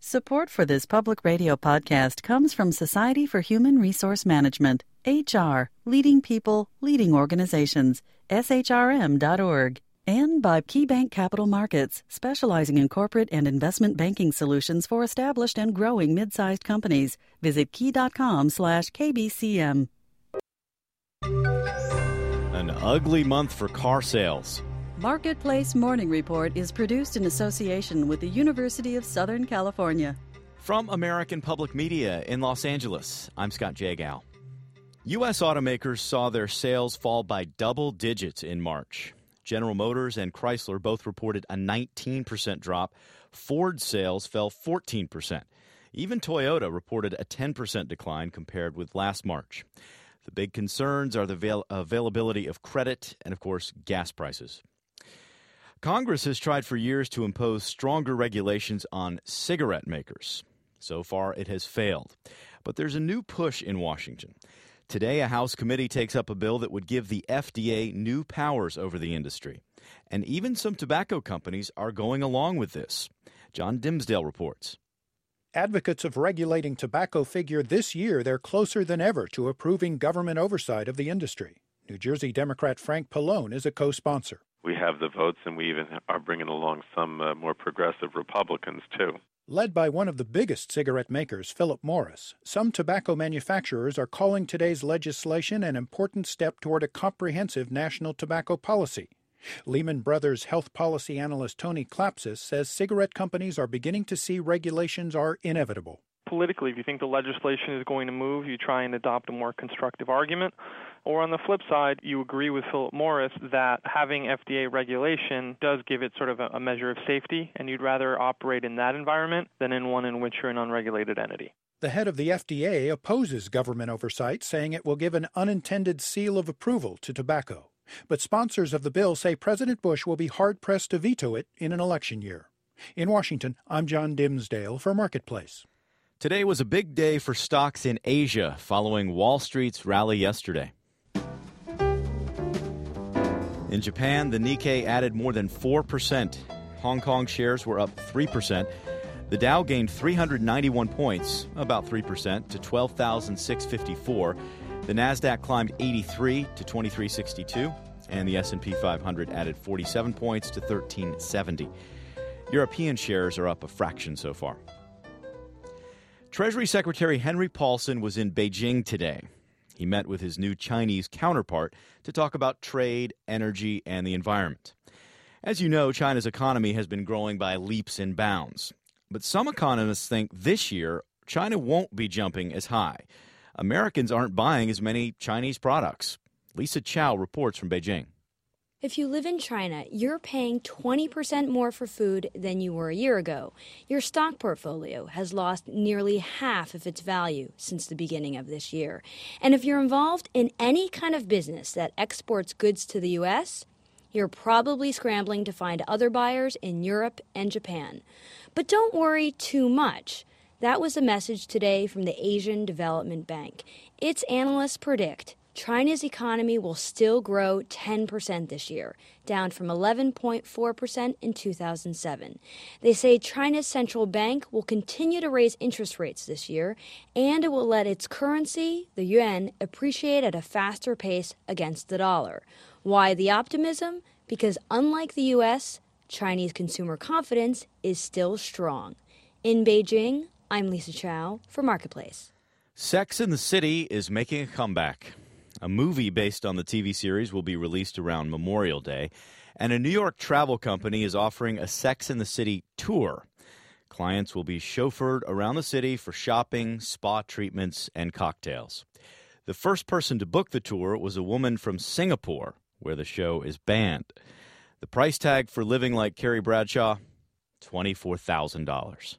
Support for this public radio podcast comes from Society for Human Resource Management, HR, leading people, leading organizations, shrm.org, and by KeyBank Capital Markets, specializing in corporate and investment banking solutions for established and growing mid-sized companies. Visit key.com/KBCM. An ugly month for car sales. Marketplace Morning Report is produced in association with the University of Southern California. From American Public Media in Los Angeles, I'm Scott Jagow. U.S. automakers saw their sales fall by double digits in March. General Motors and Chrysler both reported a 19% drop. Ford sales fell 14%. Even Toyota reported a 10% decline compared with last March. The big concerns are the availability of credit and, of course, gas prices. Congress has tried for years to impose stronger regulations on cigarette makers. So far, it has failed. But there's a new push in Washington. Today, a House committee takes up a bill that would give the FDA new powers over the industry. And even some tobacco companies are going along with this. John Dimsdale reports. Advocates of regulating tobacco figure this year they're closer than ever to approving government oversight of the industry. New Jersey Democrat Frank Pallone is a co-sponsor. We have the votes, and we even are bringing along some more progressive Republicans, too. Led by one of the biggest cigarette makers, Philip Morris, some tobacco manufacturers are calling today's legislation an important step toward a comprehensive national tobacco policy. Lehman Brothers health policy analyst Tony Klapsis says cigarette companies are beginning to see regulations are inevitable. Politically, if you think the legislation is going to move, you try and adopt a more constructive argument. Or on the flip side, you agree with Philip Morris that having FDA regulation does give it sort of a measure of safety, and you'd rather operate in that environment than in one in which you're an unregulated entity. The head of the FDA opposes government oversight, saying it will give an unintended seal of approval to tobacco. But sponsors of the bill say President Bush will be hard-pressed to veto it in an election year. In Washington, I'm John Dimsdale for Marketplace. Today was a big day for stocks in Asia following Wall Street's rally yesterday. In Japan, the Nikkei added more than 4%. Hong Kong shares were up 3%. The Dow gained 391 points, about 3%, to 12,654. The Nasdaq climbed 83 to 2362, and the S&P 500 added 47 points to 1370. European shares are up a fraction so far. Treasury Secretary Henry Paulson was in Beijing today. He met with his new Chinese counterpart to talk about trade, energy, and the environment. As you know, China's economy has been growing by leaps and bounds. But some economists think this year China won't be jumping as high. Americans aren't buying as many Chinese products. Lisa Chow reports from Beijing. If you live in China, you're paying 20% more for food than you were a year ago. Your stock portfolio has lost nearly half of its value since the beginning of this year. And if you're involved in any kind of business that exports goods to the U.S., you're probably scrambling to find other buyers in Europe and Japan. But don't worry too much. That was a message today from the Asian Development Bank. Its analysts predict China's economy will still grow 10% this year, down from 11.4% in 2007. They say China's central bank will continue to raise interest rates this year, and it will let its currency, the yuan, appreciate at a faster pace against the dollar. Why the optimism? Because unlike the U.S., Chinese consumer confidence is still strong. In Beijing, I'm Lisa Chow for Marketplace. Sex and the City is making a comeback. A movie based on the TV series will be released around Memorial Day, and a New York travel company is offering a Sex and the City tour. Clients will be chauffeured around the city for shopping, spa treatments, and cocktails. The first person to book the tour was a woman from Singapore, where the show is banned. The price tag for living like Carrie Bradshaw, $24,000.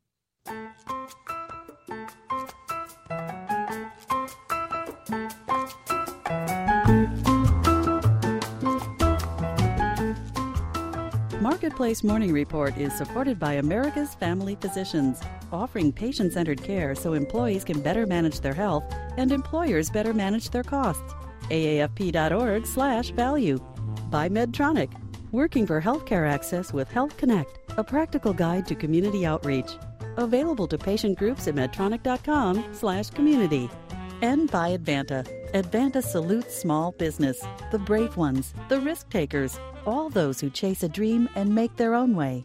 Marketplace Morning Report is supported by America's Family Physicians, offering patient-centered care so employees can better manage their health and employers better manage their costs. AAFP.org/value. By Medtronic, working for healthcare access with Health Connect, a practical guide to community outreach. Available to patient groups at medtronic.com/community. And by Advanta. Advanta salutes small business, the brave ones, the risk takers, all those who chase a dream and make their own way.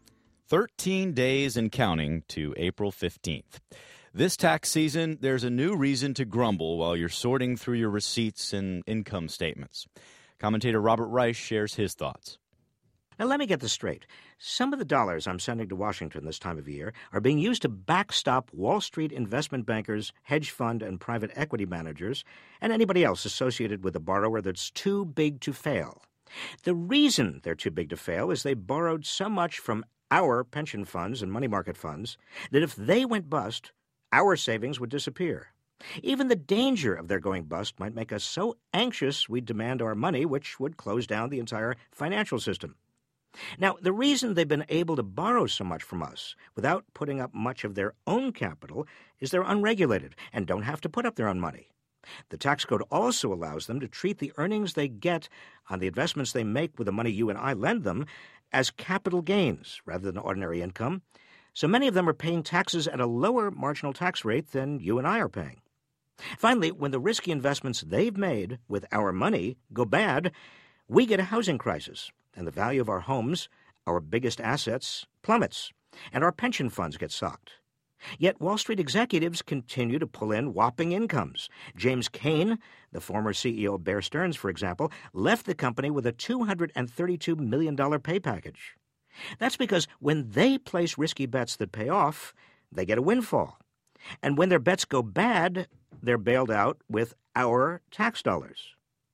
13 days and counting to April 15th. This tax season, there's a new reason to grumble while you're sorting through your receipts and income statements. Commentator Robert Reich shares his thoughts. Now, let me get this straight. Some of the dollars I'm sending to Washington this time of year are being used to backstop Wall Street investment bankers, hedge fund and private equity managers, and anybody else associated with a borrower that's too big to fail. The reason they're too big to fail is they borrowed so much from our pension funds and money market funds that if they went bust, our savings would disappear. Even the danger of their going bust might make us so anxious we'd demand our money, which would close down the entire financial system. Now, the reason they've been able to borrow so much from us without putting up much of their own capital is they're unregulated and don't have to put up their own money. The tax code also allows them to treat the earnings they get on the investments they make with the money you and I lend them as capital gains rather than ordinary income. So many of them are paying taxes at a lower marginal tax rate than you and I are paying. Finally, when the risky investments they've made with our money go bad, we get a housing crisis, and the value of our homes, our biggest assets, plummets, and our pension funds get socked. Yet Wall Street executives continue to pull in whopping incomes. James Kane, the former CEO of Bear Stearns, for example, left the company with a $232 million pay package. That's because when they place risky bets that pay off, they get a windfall. And when their bets go bad, they're bailed out with our tax dollars.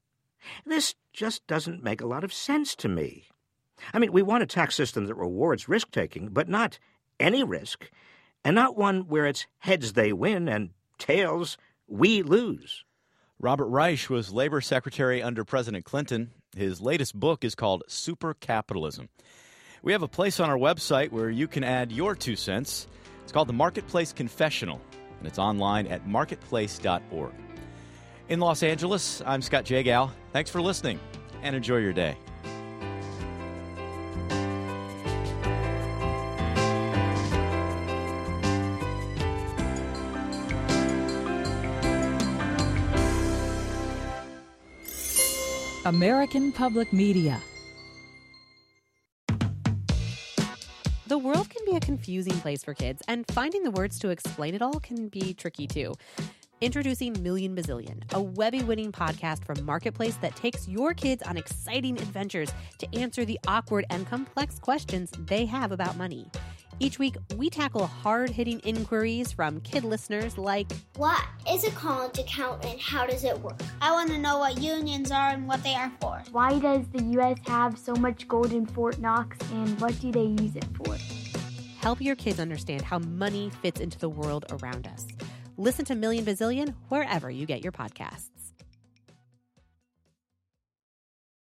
This just doesn't make a lot of sense to me. I mean, we want a tax system that rewards risk-taking, but not any risk, and not one where it's heads they win and tails we lose. Robert Reich was Labor Secretary under President Clinton. His latest book is called Super Capitalism. We have a place on our website where you can add your 2 cents. It's called the Marketplace Confessional, and it's online at marketplace.org. In Los Angeles, I'm Scott Jagow. Thanks for listening, and enjoy your day. American Public Media. The world can be a confusing place for kids, and finding the words to explain it all can be tricky too. Introducing Million Bazillion, a Webby-winning podcast from Marketplace that takes your kids on exciting adventures to answer the awkward and complex questions they have about money. Each week, we tackle hard-hitting inquiries from kid listeners like, what is a college account and how does it work? I want to know what unions are and what they are for. Why does the U.S. have so much gold in Fort Knox and what do they use it for? Help your kids understand how money fits into the world around us. Listen to Million Bazillion wherever you get your podcasts.